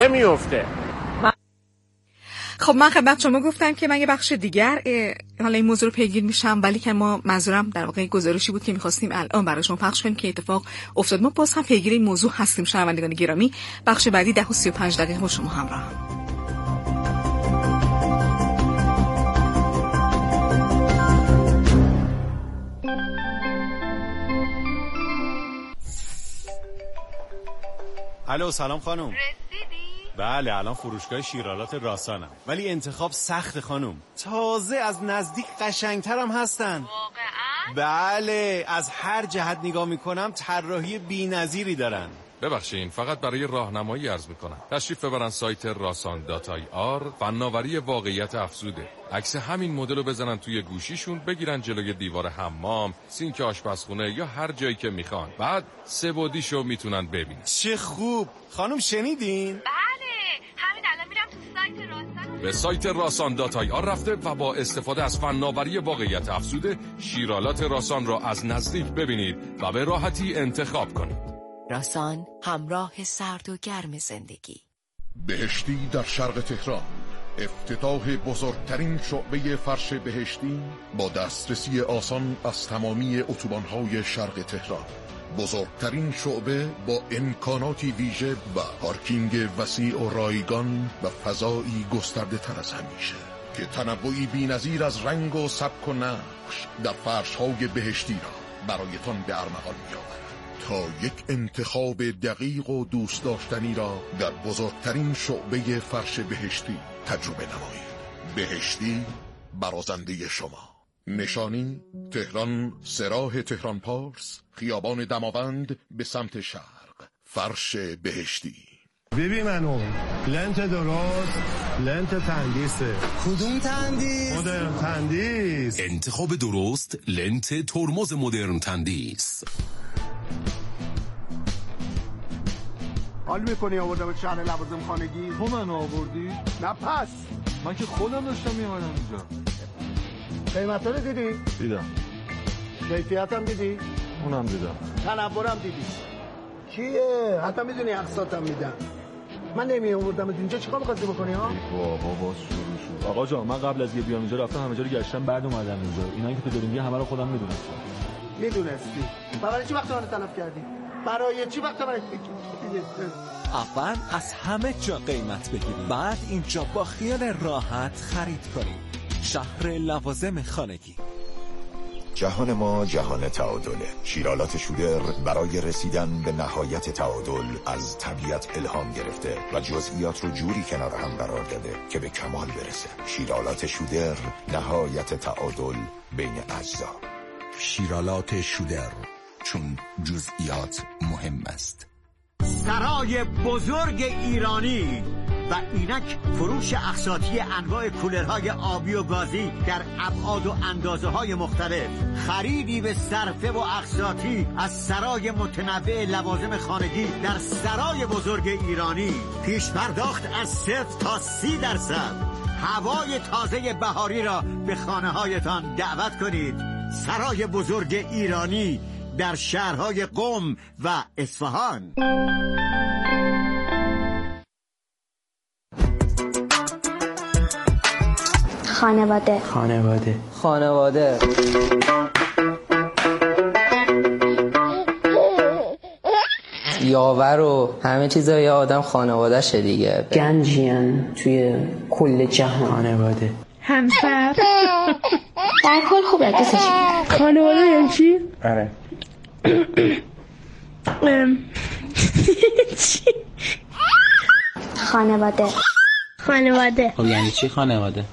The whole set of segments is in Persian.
نمیفته. خب من خدمت شما گفتم که من یه بخش دیگر حالا این موضوع رو پیگیر میشم، ولی که ما منظورم در واقع گزارشی بود که می‌خواستیم الان برای شما پخش کنیم که اتفاق افتاد. ما باز هم پیگیر این موضوع هستیم. شنوندگان گرامی، بخش بعدی 10:35 با شما همراهم. الو سلام خانم. رسیدی؟ بله الان فروشگاه شیرالات راسانم، ولی انتخاب سخت خانم. تازه از نزدیک قشنگترم هستن. واقعا؟ بله از هر جهت نگاه میکنم طراحی بی‌نظیری دارن. ببخشین فقط برای راهنمایی عرض میکنم تشریف ببرن سایت rasan.ir. فناوری واقعیت افزوده. عکس همین مدل رو بزنن توی گوشیشون، بگیرن جلوی دیوار حمام، سینک آشپزخونه یا هر جایی که میخوان، بعد سه بعدیشو میتونن ببینن. چه خوب. خانم شنیدین؟ بله همین الان میرم تو سایت راسان. به سایت rasan.ir رفته و با استفاده از فناوری واقعیت افزوده شیرالات راسان را از نزدیک ببینید و به راحتی انتخاب کنید. راسان، همراه سرد و گرم زندگی. بهشتی در شرق تهران، افتتاح بزرگترین شعبه فرش بهشتی با دسترسی آسان از تمامی اتوبان‌های شرق تهران. بزرگترین شعبه با امکاناتی ویژه و پارکینگ وسیع و رایگان و فضایی گسترده تر از همیشه که تنوعی بی‌نظیر از رنگ و سبک و نقش در فرش‌های بهشتی را برایتان به ارمغان می‌آورد تا یک انتخاب دقیق و دوست داشتنی را در بزرگترین شعبه فرش بهشتی تجربه نمایید. بهشتی برازنده شما. نشانی تهران، سراح تهران پارس، خیابان دماوند به سمت شرق. فرش بهشتی. ببین منو لنت درست، لنت تندیسه. کدوم تندیس؟ مدرن تندیس. انتخاب درست، لنت ترمز مدرن تندیس. حال میکنی آوردم شهر لوازم خانگی؟ تو منو آوردی؟ نه پس من که خودم داشتم میامدم اینجا. قیمت رو دیدی؟ دیدم. کیفیت هم دیدی؟ اونم دیدم. تنورم دیدی؟ چیه؟ حتی میدونی اقساطم میدم. من نمی آوردم اینجا چیکار می‌خواستی بکنی ها؟ بابا باز شروع شد. آقا جان من قبل از یه بیام اینجا رفتم همه جا رو گشتم بعد اومدم اینجا. اینایی که تو داری میگی همه رو خودم میدونستم. میدونستی؟ برای چی وقت من طلب کردی؟ برای چی وقت من اول از همه جا قیمت بگیرید، بعد اینجا با خیال راحت خرید کنید. شهر لوازم خانگی. جهان ما جهان تعادله. شیرالات شودر برای رسیدن به نهایت تعادل از طبیعت الهام گرفته و جزئیات رو جوری کنار هم قرار داده که به کمال برسه. شیرالات شودر، نهایت تعادل بین اجزا. شیرالات شودر، چون جزئیات مهم است. سرای بزرگ ایرانی و اینک فروش اقساطی انواع کولرهای آبی و گازی در ابعاد و اندازه‌های مختلف. خریدی به صرفه و اقساطی از سرای متنوع لوازم خانگی در سرای بزرگ ایرانی. پیش پرداخت از 0 تا 30%. هوای تازه بهاری را به خانه‌هایتان دعوت کنید. سرای بزرگ ایرانی در شهرهای قم و اصفهان. خانواده یاور و همه چیزای آدم خانواده شه دیگه. گنجین توی کل جهان. خانواده همسر در کل خوبه دوستش. خانواده یعنی چی؟ آره چی؟ خانواده خب یعنی چی خانواده؟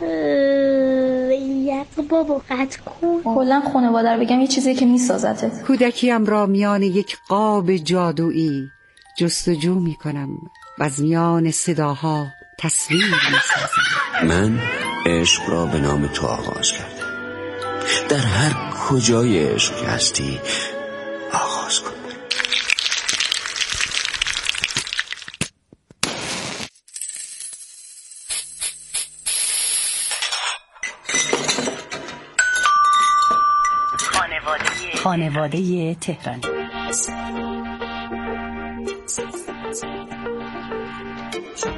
بابا قطع کن. کلا خانواده رو بگم یه چیزی که میسازتت. کودکیم را میان یک قاب جادویی جستجو میکنم و از میان صداها تصویر میسازم. من عشق را به نام تو آغاز کردم. در هر کجای عشق هستی آغاز کن. خانواده تهرانی.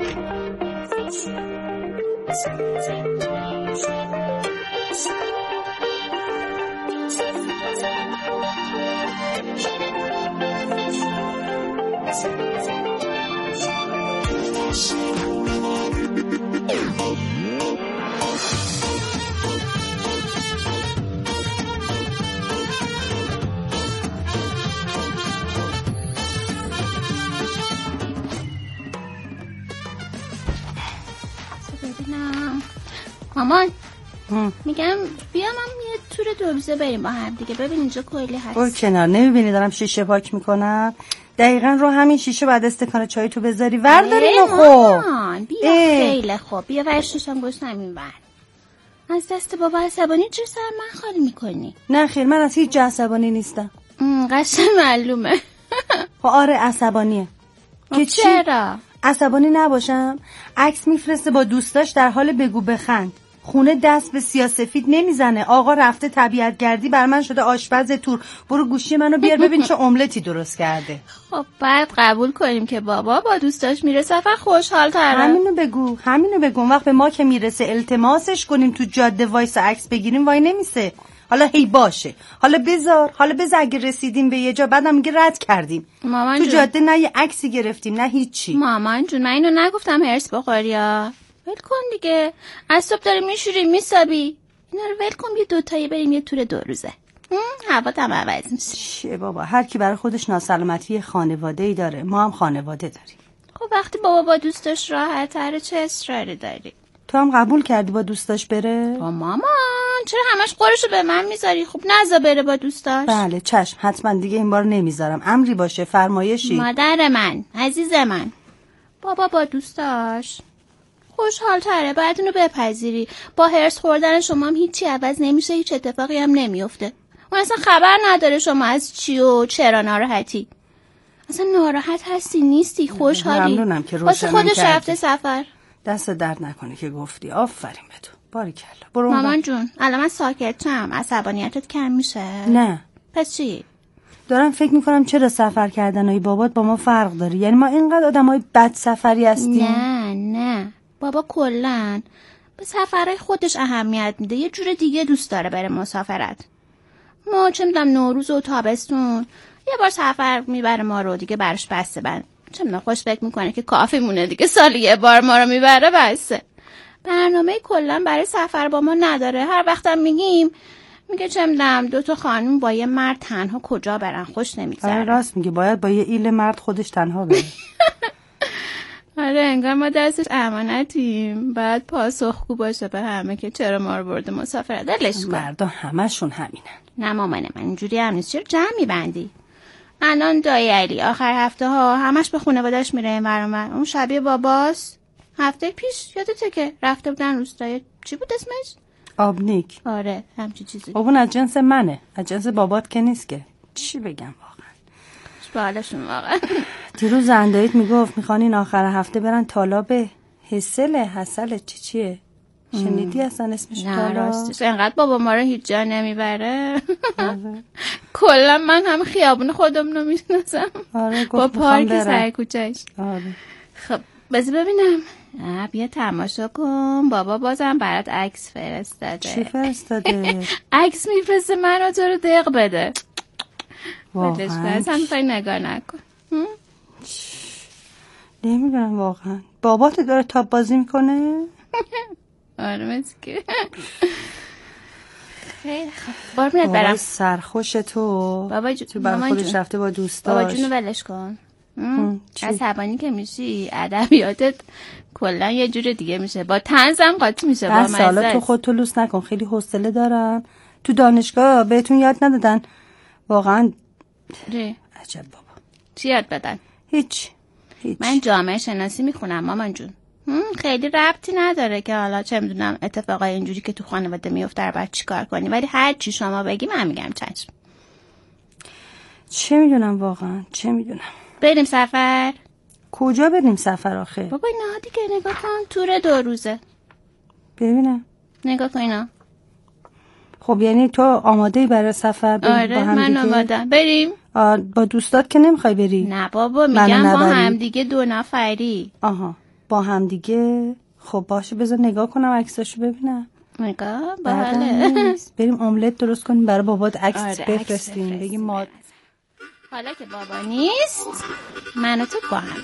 مامان میگم بیا من یه تور 2 روزه بریم با هم دیگه، ببین اینجا کلی هست. برو کنار، نمیبینی دارم شیشه پاک میکنم؟ دقیقا رو همین شیشه بعد استکان چای تو بذاری ورداریم و خب بیا خیلی خوب، بیا ورششم گوشتم این ور. از دست بابا عصبانی چرا سر من خالی میکنی؟ نه خیر، من از هیچ جا عصبانی نیستم. قشنگ معلومه. خب آره عصبانیه. که چرا؟ عصبانی نباشم؟ عکس میفرسته با دوستاش در حال بگو بخند، خونه دست به سیاه‌سفید نمیزنه، آقا رفته طبیعت گردی بر من شده آشپز تور، برو گوشی منو بیار ببین چه املتی درست کرده. خب بعد قبول کنیم که بابا با دوستاش میره سفر خوشحال تره. همینو بگو وقت به ما که میرسه التماسش کنیم تو جاده وایس عکس بگیریم وای نمیسه. حالا هی باشه، حالا بذار اگه رسیدیم به یه جا بعدم میگه رد کردیم. تو جاده نه یه عکسی گرفتیم نه هیچی. مامان جون من اینو نگفتم هرس بخوری ها. ول کن دیگه، از صبح داری میشوریم میسابی، اینا رو ول کن یه دوتایی بریم یه تور 2 روزه. هوا هم عوض میشه. چیه بابا، هر کی برای خودش ناسلامتی خانواده‌ای داره، ما هم خانواده داریم. خب وقتی بابا با دوستاش راحت تره چه اصراری داری؟ تو هم قبول کردی با دوستاش بره؟ با مامان چرا همش قرشو به من میذاری؟ خب نذار بره با دوستاش. بله چشم، حتما دیگه این بار نمیذارم، امری باشه فرمایشی. مادر من عزیز من، بابا با دوستاش خوشحال تره، باید اینو بپذیری. با هرس خوردن شما هم هیچی عوض نمیشه، هیچ اتفاقی هم نمیفته. اون اصلا خبر نداره شما از چی و چرا ناراحتی. اصلا ناراحت هستی نیستی، خوشحالی. ممنونم که روشنم خودش رفته سفر. دست درد نکنه که گفتی، آفرین به تو، باریکلا. برو مامان جون الان من ساکتم، عصبانیتت کم میشه؟ نه. پس چی؟ دارم فکر میکنم چرا سفر کردنای بابات با ما فرق داره، یعنی ما اینقدر آدمای بد سفری هستیم؟ نه بابا کلن به سفرهای خودش اهمیت میده، یه جور دیگه دوست داره بره مسافرت. ما چه میدونم نوروز و تابستون یه بار سفر میبره ما رو دیگه، براش بسته. بند چه میدونم خوش فکر میکنه که کافی مونه دیگه، سالی یه بار ما رو میبره بسته. برنامه کلن برای سفر با ما نداره. هر وقتم میگیم میگه چه میدونم 2 خانم با یه مرد تنها کجا برن، خوش نمیگذره. آره راست میگه، باید با یه ایل مرد خودش تنها بره. آره انگار ما دستش امانتیم، بعد پاسخگو باشه به همه که چرا ما رو برده مسافرت. دلش کن مردا همشون همینن. نه مامان من اینجوری هم نیست، چرا جمع میبندی؟ الان دایی علی آخر هفته ها همش به خانواده‌اش میره این ور اون. اون شبیه باباست. هفته پیش یادته که رفته بودن روستای چی بود اسمش؟ آبنیک. آره همچین چیزی. اون از جنس منه، از جنس بابات که نیست که. چی بگم واقعا؟ بالشون واقعا. دیروز زنداییت میگفت میخوان این آخر هفته برن تالاب حسل چیه؟ شنیدی اصلا اسمش تالاب؟ نه راستش انقدر بابا ما رو هیچ جا نمیبره. کلا من هم خیابون خودم رو میشناسم. آره با پارک سر کوچه‌اش. آره. خب بذار ببینم. بیا تماشا کن، بابا بازم برات عکس فرستاده. چی فرستاده؟ عکس میفرسته منو تو رو دق بده. واقعا اصلا میخوای نگاه نکن. نمیدونم واقعا بابات داره تاب بازی میکنه؟ آره مثل که خیلی خوب. بار میاد برم. سرخوش تو بابا تو برای خودش رفته با دوستاش. بابا جونو ولش کن. عصبانی که میشی ادبیاتت کلا یه جور دیگه میشه، با طنزم قاطی میشه. با مزه حالا تو خودتو لوس نکن، خیلی حوصله دارم. تو دانشگاه بهتون یاد ندادن واقعا؟ عجب بابا. چی یاد بدن؟ هیچ. من جامعه شناسی میخونم مامان جون. خیلی ربطی نداره که حالا چه میدونم اتفاقای اینجوری که تو خانواده میفته رو باید چیکار کنی، ولی هر چی شما بگی من میگم چشم. چه میدونم واقعا، چه میدونم. بریم سفر؟ کجا بریم سفر آخه؟ بابا اینا دیگه نگاه کن، تور 2 روزه. ببینم. نگاه کن اینا. خب یعنی تو آماده ای برای سفر بریم؟ آره با هم من آمادم. بریم؟ با دوستات که نمیخوای بری؟ نه بابا میگم با هم دیگه 2 نفری. آها با هم دیگه. خب باشه بذار نگاه کنم عکساشو ببینم. نگاه بله. بریم املت درست کنیم برای بابات عکس بفرستیم. بگیم ما حالا که بابا نیست من و تو با هم.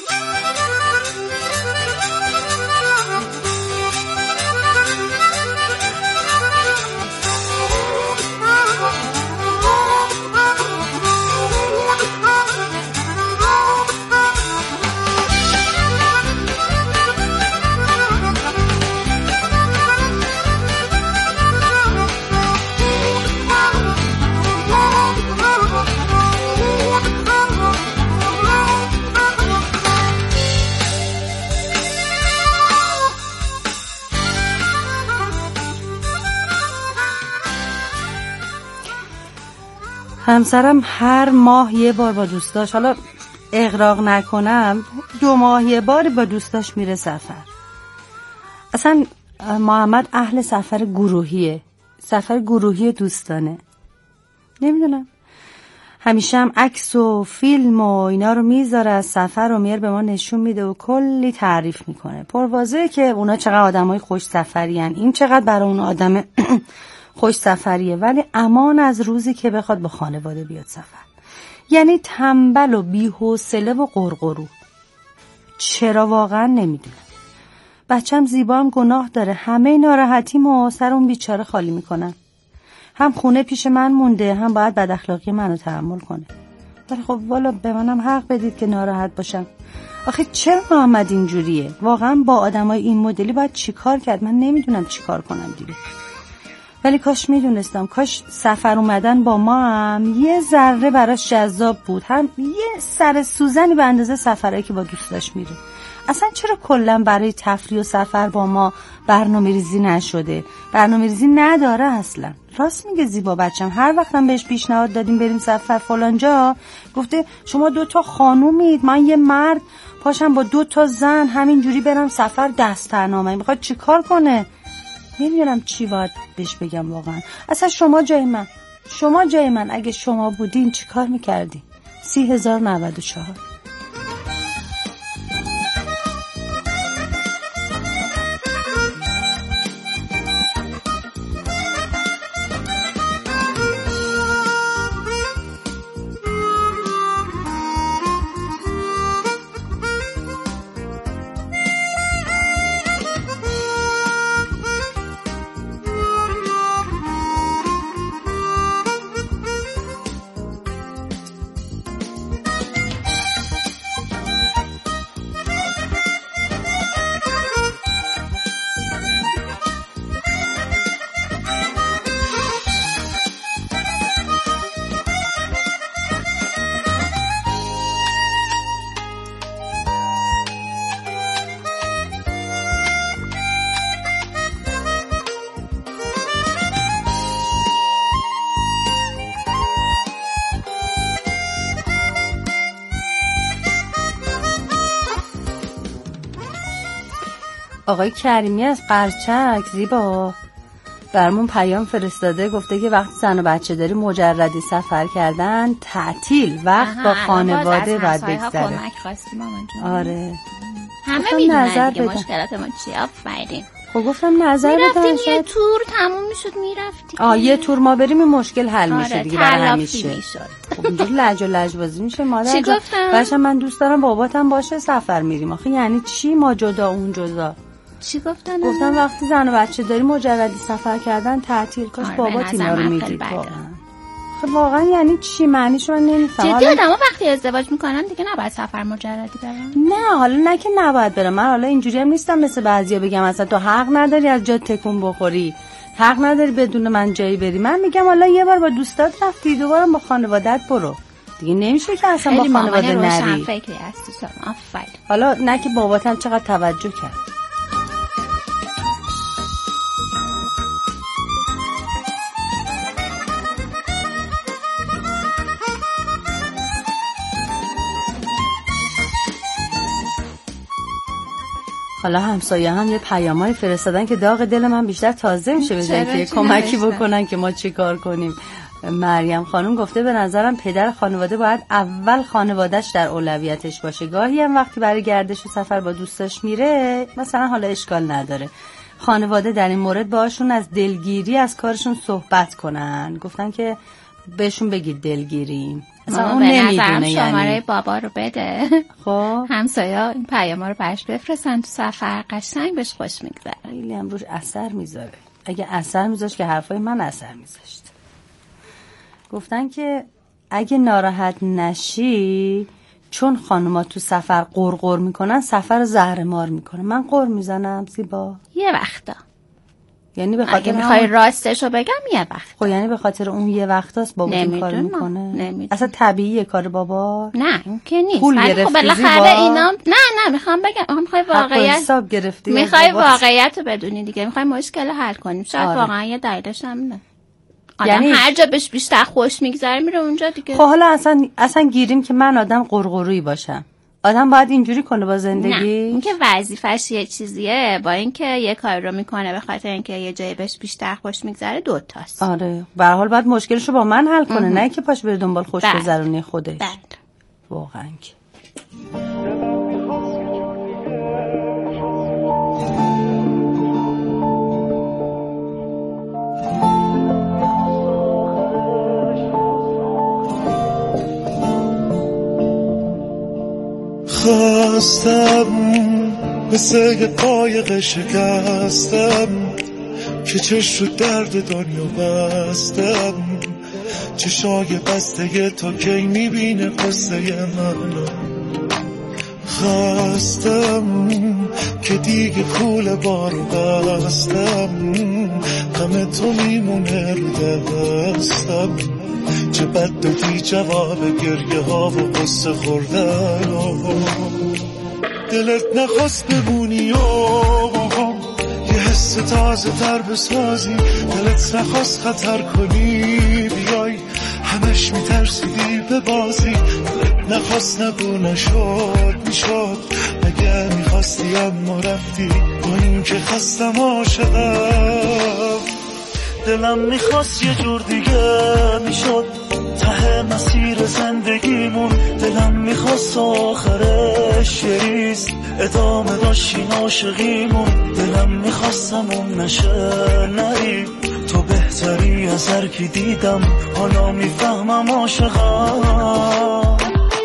همسرم هر ماه یه بار با دوستاش، حالا اغراق نکنم 2 ماه یه بار با دوستاش میره سفر. اصلا محمد اهل سفر گروهی دوستانه. نمیدونم همیشه هم عکس و فیلم و اینا رو میذاره از سفر و میاره به ما نشون میده و کلی تعریف میکنه. پروازه که اونا چقدر آدمای خوش سفری هن. این چقدر برای اون آدم خوش سفریه، ولی امان از روزی که بخواد با خانواده بیاد سفر. یعنی تنبل و بی‌حوصله و قرقرو. چرا واقعا نمیدونم. بچم زیبا هم گناه داره. همه ناراحتیمو سر اون بیچاره خالی میکنن. هم خونه پیش من مونده، هم باید بد اخلاقی منو تحمل کنه. ولی خب والا به منم حق بدید که ناراحت باشم. آخه چرا محمد اینجوریه؟ واقعا با آدمای این مدلی باید چیکار کرد؟ من نمیدونم چیکار کنم دیگه. ولی کاش میدونستم، کاش سفر اومدن با ما هم یه ذره براش جذاب بود، هم یه سر سوزنی به اندازه سفرهایی که با دوستاش میره. اصلا چرا کلا برای تفریح و سفر با ما برنامه ریزی نشده؟ برنامه ریزی نداره اصلا. راست میگه زیبا بچم. هر وقتم بهش پیشنهاد دادیم بریم سفر فلانجا، گفته شما 2 خانومید، من یه مرد پاشم با 2 زن همینجوری برم سفر دسترنامه. میخواد چیکار کنه؟ نمیدونم چی باید بهش بگم واقعا. اصلا شما جای من اگه شما بودین چی کار میکردین؟ 30,094. آقای کریمی از قرچک زیبا برمون پیام فرستاده، گفته که وقتی زن و بچه داری مجردی سفر کردن تعطیل وقت با خانواده باید بگذره. آره همه میدونن دیگه مشکلات ما چیه. آفرین. خب گفتم نظر بدن. میرفتیم یه تور تموم میشد میرفتیم. یه تور ما بریم این مشکل حل میشه دیگه برای همیشه. خب اینجوری لج و لجبازی میشه مادر. چی گفتم؟ باشم من دوست دارم باباتم باشه سفر میریم. آخه یعنی چی ما جدا اون جدا؟ چی گفتن؟ گفتم وقتی زن و بچه داری مجردی سفر کردن تعطیل. کاش بابات اینا رو میدید واقعا. خب واقعا یعنی چی؟ معنیشو من نمیفهمم. جدی آدما وقتی ازدواج میکنن دیگه نباید سفر مجردی برن؟ نه حالا نه که نباید برم. من حالا اینجوری هم نیستم مثل بعضیا بگم اصلا تو حق نداری از جات تکون بخوری، حق نداری بدون من جایی بری. من میگم حالا یه بار با دوستات رفتی، دوبارم با خانواده‌ات برو. دیگه نمیشه که اصلا با خانواده نری. خیلی فکری هستی شما. آفرین. حالا نه که باباتم چقدر توجه کرد. حالا همسایه هم یه پیامای فرستادن که داغ دل من بیشتر تازه میشه به جایی که کمکی بکنن که ما چی کار کنیم. مریم خانم گفته به نظرم پدر خانواده باید اول خانوادهش در اولویتش باشه. گاهی هم وقتی برای گردش و سفر با دوستاش میره مثلا حالا اشکال نداره خانواده در این مورد باشون از دلگیری از کارشون صحبت کنن. گفتن که بهشون بگید دلگیریم. اصلا اون نمیدونه شماره بابا رو بده. خب همسایا این پیاما رو برش بفرستن تو سفر قشنگ بهش خوش میگذره. خیلی هم روش اثر میذاره. اگه اثر میذاشت که حرفای من اثر میذاشت. گفتن که اگه ناراحت نشی چون خانوما تو سفر قرقر میکنن سفر زهرمار میکنن. من قر میزنم زیبا یه وقتا. یعنی به خاطر اگه میخوای راستشو بگم یه وقت. خب یعنی به خاطر اون یه وقتاست بابا این کار میکنه. اصلا طبیعیه کار بابا. نه اون که نیست. پول گرفتی بالاخره اینا نه میخوام بگم میخوای واقعیت حساب گرفتی. میخوای واقعیت رو بدونی دیگه. میخوای مشکل حل کنیم. شاید واقعا یه دلیلش هم نه. یعنی هر جا بهش بیشتر خوش میگذره میره اونجا دیگه. خب حالا اصلا گیریم که من آدم قرقرویی باشم. آدم باید اینجوری کنه با زندگی؟ نه اینکه وظیفش یه چیزیه با اینکه یه کار رو میکنه به خاطر اینکه یه جایی بهش بیشتر خوش میگذره دوتاست. آره به هر حال باید مشکلشو با من حل کنه نه که پاش بره دنبال خوش گذرونی خودش. واقعا که خواستم مثل یه قایق شکستم که چش رو درد دنیا بستم چشای بسته تو کی میبینه قصه منو خواستم که دیگه کول بارو بستم غم تو میمونه رو دستم چه بد دادی جواب گریه ها و قصه خوردن دلت نخواست بمونی یه حس تازه تر بسازی دلت نخواست خطر کنی بیای همش میترسیدی به بازی دلت نخواست نگو نشد میشد اگه میخواستی اما رفتی با این که خستم عاشقم دلم میخواست یه جور دیگه میشد ته مسیر زندگیمون دلم میخواست آخرش یه ریز ادامه داشتین عاشقیمون دلم میخواستم اون نشه نری تو بهتری از هر کی دیدم حالا میفهمم عاشقم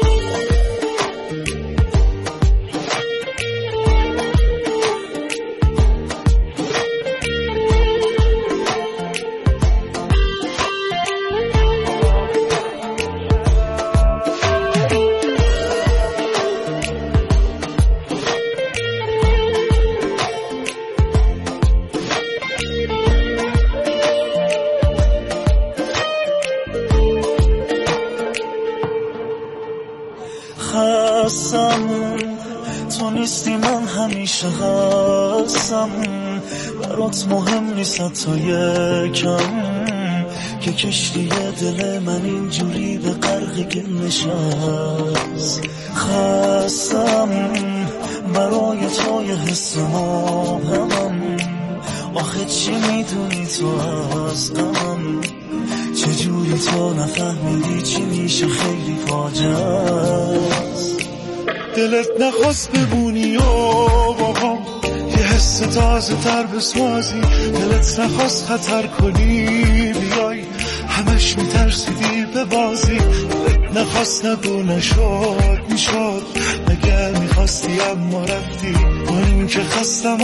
تو نیستی من همیشه هستم برات مهم نیست تا یکم که کشتی دل من اینجوری به غرق نشست خستم برای توی حس مبهمم آخه چی میدونی تو از غمم چجوری تو نفهمیدی چی میشه خیلی فاجعه است دلت نخواست بمونی بابام یه حس تازه تر بسازی دلت نخواست خطر کنی بیای همش میترسیدی به بازی دلت نخواست نگو نشد میشد اگر میخواستی اما رفتی با این که خستم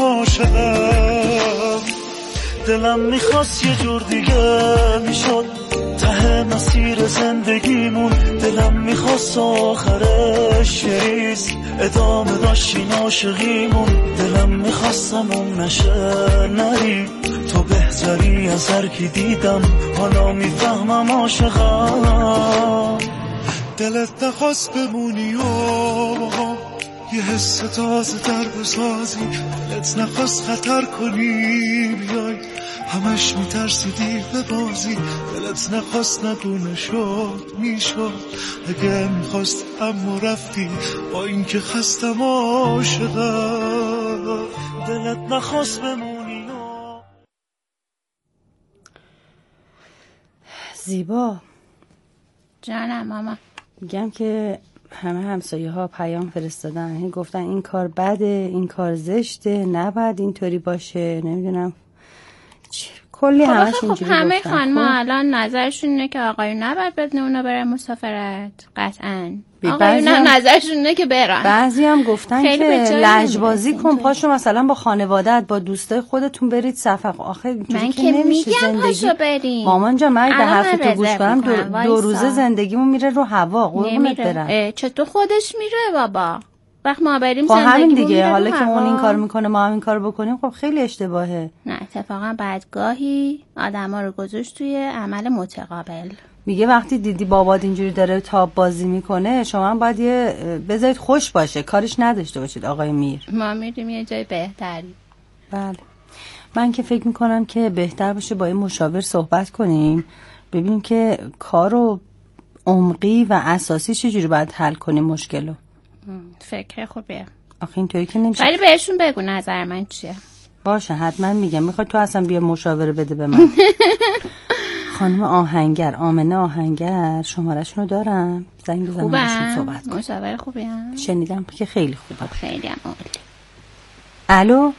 عاشقم دلم میخواست یه جور دیگه میشد ته مسیر زندگیمون دلم میخواست آخرش یه ریز ادامه داشتین عاشقیمون دلم میخواستم اون نشه نری تو بهتری از هر کی دیدم حالا میفهمم عاشقم دلت نخواست بمونی یه حس تازه تر بسازی دلت نخواست خطر کنی بیای همش میترسیدی به بازی دلت نخواست نگو نشد میشد اگه میخواست اما رفتی با این که خستم عاشقم دلت نخواست بمونی زیبا جانم ماما. میگم که همه همسایه ها پیام فرستادن، گفتن این کار بده، این کار زشته، نباید اینطوری باشه، نمیدونم کلی همش اینجوری همه گفتن. خانم‌ها الان نظرشون اینه که آقایون نباید بدن اونا برن مسافرت. قطعاً آقایون هم نظرشون اینه که برن. بعضی هم گفتن که لجبازی کن، پاشو مثلا با خانواده‌ات با دوستای خودتون برید سفر. آخه من که میگم پاشو بریم مامان جان، من به حرف تو گوش کنم دو روزه زندگیمون میره رو هوا. قربونت برم. چطور خودش میره بابا؟ وقت ما بریم خب همین دیگه، حالا که اون این کار میکنه ما هم این کار بکنیم، خب خیلی اشتباهه. نه اتفاقا بعدگاهی آدما رو گذاشت توی عمل متقابل. میگه وقتی دیدی بابات اینجوری داره تاب بازی میکنه، شما هم باید یه بذارید خوش باشه، کارش نداشته باشید. آقای میر، ما میریم یه جای بهتری. بله، من که فکر میکنم که بهتر باشه با این مشاور صحبت کنیم، ببینیم که کارو عمقی و اساسی چجوری باید حل کنیم مشکلو. فکر خوبیه. آخه اینطوری که نمیشه. ولی بهشون بگو نظر من چیه. باشه حتما میگم. میخوای تو اصلا بیا مشاوره بده به من؟ خانم آهنگر، آمنه آهنگر، شماره‌شون رو دارم، زنگ بزنم بهشون صحبت کنم. مشاوره خوبی هم؟ شنیدم که خیلی خوبه. خیلی هم عالی. الو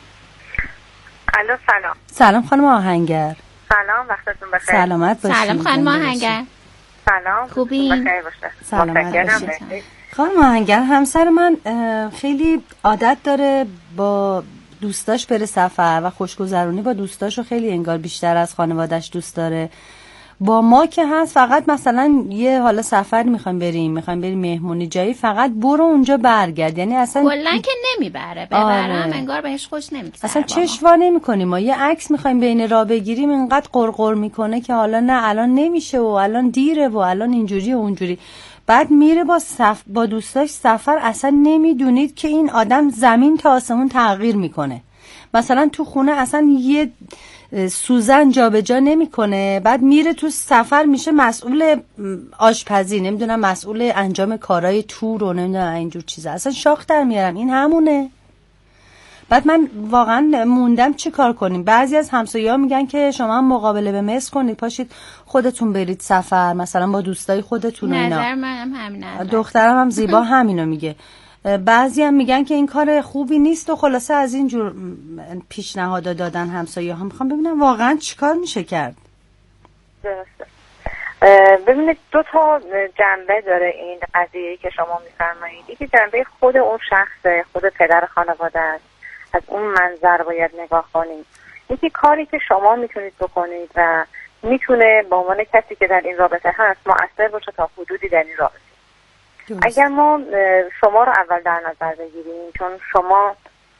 سلام. سلام خانم آهنگر. سلام، وقتتون بخیر. سلامت باشید. سلام خانم آهنگر. سلام، خوبین؟ بخیر باشه. سلامت باشید. خانم آهنگر، همسر من خیلی عادت داره با دوستاش بره سفر و خوشگذرونی با دوستاشو خیلی انگار بیشتر از خانواده‌اش دوست داره. با ما که هست فقط مثلا یه حالا سفر میخوایم بریم مهمونی جایی، فقط برو اونجا برگرد، یعنی اصلا کلا که نمیبره، ببرم انگار بهش خوش نمیگذره. اصلا چشوا نمیکنیم. ما یه عکس میخوایم بین راه بگیریم، اینقدر قرقر میکنه که حالا نه الان نمیشه و الان دیره و الان اینجوری و اونجوری. بعد میره با دوستاش سفر، اصلا نمیدونید که این آدم زمین تا آسمون تغییر میکنه. مثلا تو خونه اصلا یه سوزن جابجا نمیکنه، بعد میره تو سفر میشه مسئول آشپزی، نمیدونم مسئول انجام کارهای تور و نمیدونم اینجور چیزا. اصلا شاخ در میارم، این همونه. بعد من واقعا موندم چی کار کنیم. بعضی از همسایه‌ها میگن که شما هم مقابله به مصر کنید، پاشید خودتون برید سفر مثلا با دوستای خودتون. نظر منم همینه. دخترم هم زیبا همینو میگه. بعضی هم میگن که این کار خوبی نیست و خلاصه از این جور پیشنهاد دادن همسایه‌ها. میخوام ببینم واقعا چیکار میشه کرد. درسته. ببینید دو تا جنبه داره این قضیه‌ای که شما میفرمایید. یکی جنبه خود اون شخص، خود پدر خانواده است، از اون منظر باید نگاه کنید. یکی کاری که شما میتونید بکنید و میتونه به عنوان کسی که در این رابطه هست مؤثر باشه تا حدودی در این رابطه. اگر ما شما رو اول در نظر بگیریم، چون شما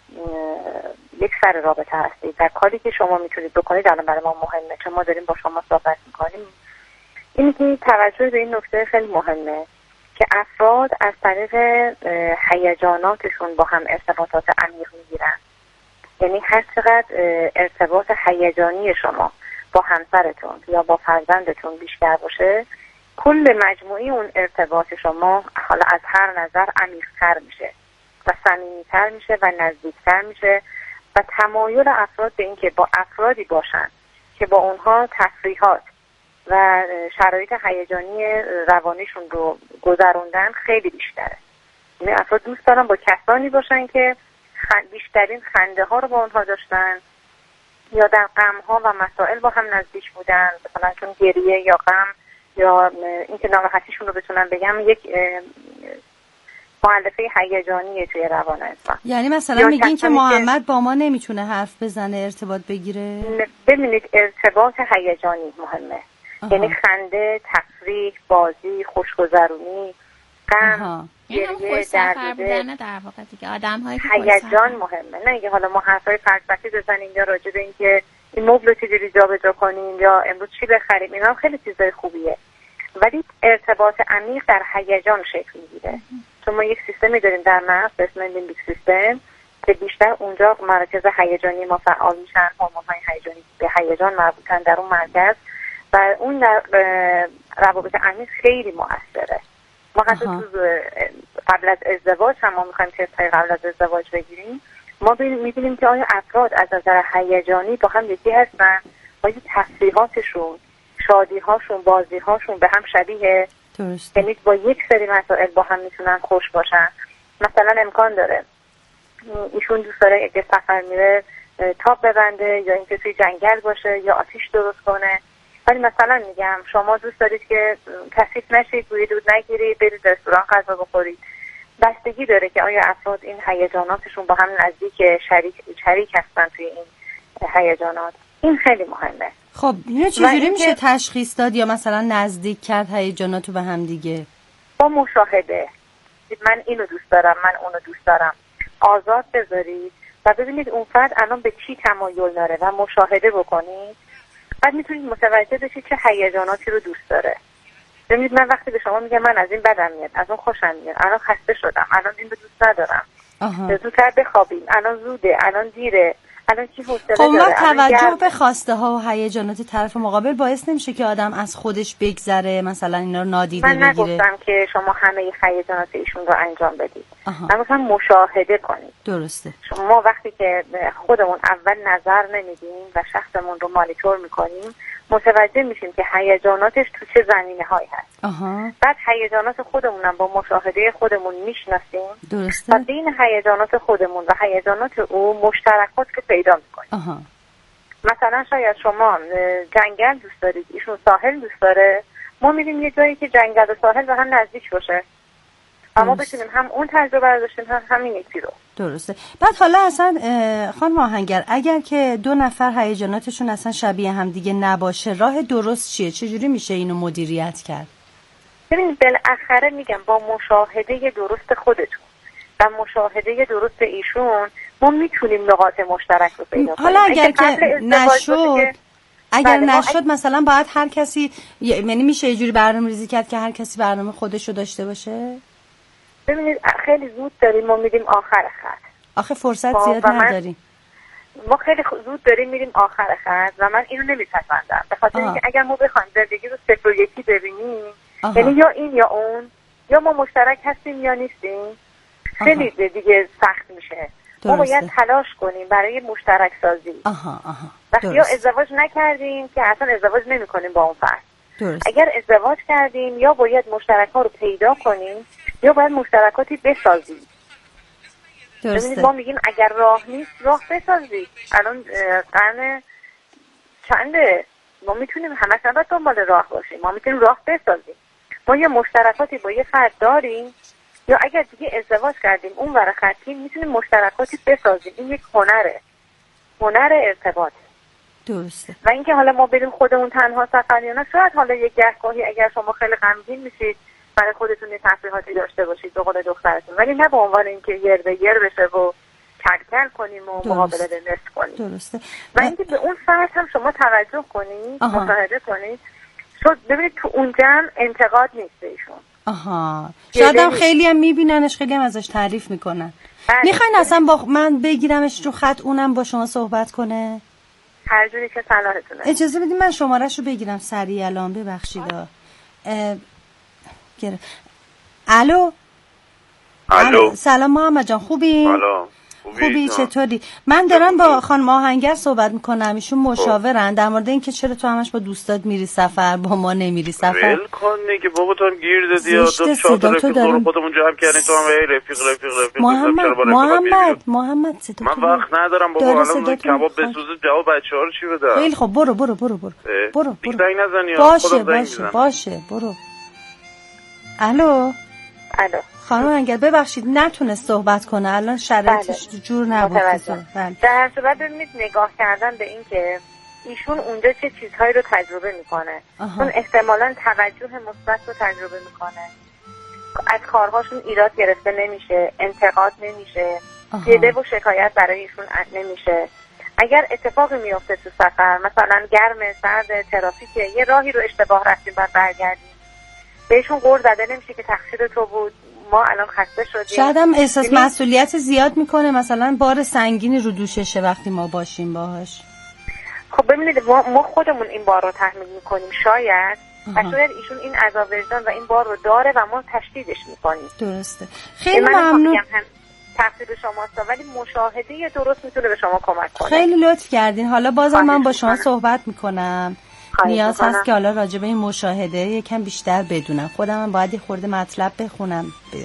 یک سر رابطه هستید، در کاری که شما میتونید بکنید الان برای ما مهمه، چون ما داریم با شما صحبت میکنیم، این که توجه به این نکته خیلی مهمه که افراد از طریق هیجاناتشون با هم ارتباطات عمیق میگیرن. یعنی هر چقدر ارتباط هیجانی شما با همسرتون یا با فرزندتون بیشتر باشه، کل مجموعی اون ارتباط شما حالا از هر نظر عمیق‌تر میشه و صمیمیتر میشه و نزدیکتر میشه و تمایل افراد به این که با افرادی باشن که با اونها تفریحات و شرایط هیجانی روانیشون رو گذروندن خیلی بیشتره. یعنی افراد دوست دارن با کسانی باشن که بیشترین خنده ها رو با اونها داشتن یا در غم ها و مسائل با هم نزدیک بودن، مثلا چون گریه یا غم یا اینکه ناراحتیشون رو بتونن بگم یک مؤلفه هیجانیه توی روان انسان. یعنی مثلا میگین که محمد با ما نمیتونه حرف بزنه، ارتباط بگیره؟ ببینید ارتباط هیجانی مهمه. یعنی خنده، تفریح، بازی، خوشگذرونی، غم، گریه، درد بودن در واقع دیگه آدم‌های هیجان مهمه. نه اینکه حالا ما حرفای فلسفی بزنیم یا راجع به اینکه این مبل رو چجوری جابجا کنیم یا امروز چی بخریم، اینا خیلی چیزای خوبیه، ولی ارتباط عمیق در هیجان شکل میگیره. چون ما یک سیستمی داریم در مغز به اسم لیمبیک سیستم که بیشتر اونجا مراکز هیجانی ما فعال میشن، هورمون‌های هیجانی به هیجان مربوطن در اون مرکز و اون در روابط عمیق خیلی موثره. ما حتی تو قبل از ازدواج هم ما میخوایم تست‌های قبل از ازدواج بگیریم، ما میبینیم که آیا افراد از نظر هیجانی با هم یکی هستن، آیا تفریحاتشون، شادی هاشون، بازی هاشون به هم شبیه. درست. یعنی با یک سری مسائل با هم میتونن خوش باشن. مثلا امکان داره ایشون دوست داره اگه سفر میره تاب ببنده یا اینکه توی جنگل باشه یا آتیش درست کنه. ولی مثلا میگم شما دوست دارید که کثیف نشید، بوی دود نگیرید، برید رستوران غذا بخورید. بستگی داره که آیا افراد این هیجاناتشون با هم نزدیک، شریک هستن توی این هیجانات. این خیلی مهمه. خب اینو چجوری میشه تشخیص داد یا مثلا نزدیک کرد هیجاناتو به هم دیگه؟ با مشاهده. من اینو دوست دارم، من اونو دوست دارم. آزاد بذارید و ببینید اون فرد الان به چی تمایل داره و مشاهده بکنید. بعد میتونید متوجه بشید چه هیجاناتی رو دوست داره. ببینید من وقتی به شما میگم من از این بدم میاد، از اون خوشم میاد، الان خسته شدم، الان این رو دوست ندارم، زودتر بخوابیم، الان زوده، الان دیره، الان کی حوصله داره. خب توجه به خواسته ها و هیجانات طرف مقابل باعث نمیشه که آدم از خودش بگذره، مثلا اینا رو نادیده بگیره؟ من نگفتم که شما همه هیجانات ایشون رو انجام بدید. من گفتم مشاهده کنید. درسته. ما وقتی که خودمون اول نظر نمیدیم و شخصمون رو مانیتور میکنیم متوجه میشیم که هیجاناتش تو چه زمینه‌هایی هست. بعد هیجانات خودمونم با مشاهده خودمون میشناسیم. درسته. و بین هیجانات خودمون و هیجانات او مشترکات رو پیدا میکنیم. مثلا شاید شما جنگل دوست دارید، ایشون ساحل دوست داره، ما میریم یه جایی که جنگل و ساحل به هم نزدیک باشه. اما بتونیم هم اون تجربه رو داشتیم هم همین یکی رو. درسته. بعد حالا اصلا خانم آهنگر اگر که دو نفر هیجاناتشون اصلا شبیه هم دیگه نباشه راه درست چیه؟ چجوری میشه اینو مدیریت کرد؟ ببینید بالاخره میگم با مشاهده درست خودتون و مشاهده درست ایشون ما میتونیم نقاط مشترک رو پیدا کنیم. حالا اگر که نشد نشد مثلا باید هر کسی، یعنی میشه یه جوری برنامه‌ریزی کرد که هر کسی برنامه خودش رو داشته باشه؟ ببینید خیلی زود داریم ما میریم آخر خط. آخه فرصت زیاد نداریم. ما خیلی زود داریم میریم آخر خط و من اینو نمیپسندم. به خاطر اینکه اگر ما بخوایم زندگی رو صفر و یکی ببینیم، یعنی یا این یا اون، یا ما مشترک هستیم یا نیستیم، خیلی دیگه سخت میشه. ما باید تلاش کنیم برای مشترک سازی. وقتی یا ازدواج نکردیم که اصلا ازدواج نمیکنیم با اون فرد. اگر ازدواج کردیم یا باید مشترک ها رو پیدا کنیم یا باید مشترکاتی بسازیم. ببینید ما میگیم اگر راه نیست راه بسازید. الان قرن چنده؟ ما میتونیم همش نباید دنبال راه باشیم، ما میتونیم راه بسازیم. ما یه مشترکاتی با یه فرد داریم یا اگر دیگه ازدواج کردیم اون ور خطی میتونیم مشترکاتی بسازیم. این یک هنر ارتباط. درسته. و اینکه حالا ما بریم خودمون تنها سفر یا نه، شاید حالا یک گهگاهی اگر شما خیلی غمگین میشید برای خودتون یه تفریحاتی داشته باشید به قول دخترتون، ولی نه به عنوان اینکه یر به یر بشه و کل کنیم و مقابله نصف کنیم. درسته. و اینکه به اون فرد هم شما توجه کنید، مشاهده کنید. شاید ببینید تو اون جمع انتقاد نیست ایشون. شاید هم خیلی هم میبیننش، خیلی هم ازش تعریف میکنن. میخواین اصلا با من بگیرمش رو خط اونم با شما صحبت کنه؟ هر جوری که صلاحتونه. اجازه بدید من شماره‌ش رو بگیرم سریع الان. ببخشید. الو. سلام محمد جان، خوبی؟ سلام. خوبی چطوری؟ من دارم با خانم آهنگر صحبت میکنم، ایشون مشاورن در مورد اینکه چرا تو همش با دوستات میری سفر با ما نمیری سفر. ول کن که بابا تو گیر دادی یا دو چهار تا رفیق خودمون جمع کردیم تو هم رفیق محمد صدا من وقت ندارم بابا، الان کباب بسوزه جواب بچه‌ها رو چی بدم؟ خیلی خب برو دیگه نزنی. باشه برو. الو. خانم آهنگر ببخشید نتونست صحبت کنه الان، شرایطش جور نبود. در هر صورت ببینید نگاه کردن به این که ایشون اونجا چه چیزهایی رو تجربه میکنه، چون احتمالاً توجه مثبت رو تجربه میکنه، از کارهاشون ایراد گرفته نمیشه، انتقاد نمیشه، گله و شکایت برای ایشون نمیشه. اگر اتفاقی میفته تو سفر، مثلا گرمه، سرد، ترافیکه، یه راهی رو اشتباه رفتیم بعد برگردیم، بهشون قور زده نمیشه که تقصیر تو بود، ما الان خسته شدیم. شاید هم احساس مسئولیت زیاد میکنه، مثلا بار سنگینی رو دوششه وقتی ما باشیم باهاش. خب ببینید ما خودمون این بار رو تحمل میکنیم شاید و شاید ایشون این عذاب وجدان و این بار رو داره و ما تشدیدش میکنیم. درسته. خیلی ممنون. تقصیر شماست ولی مشاهده درست میتونه به شما کمک کنه. خیلی لطف کردین. حالا بازم من با شما صحبت میکنم. نیاز هست که حالا راجع به این مشاهده یکم بیشتر بدونم. خودم هم باید یه خورده مطلب بخونم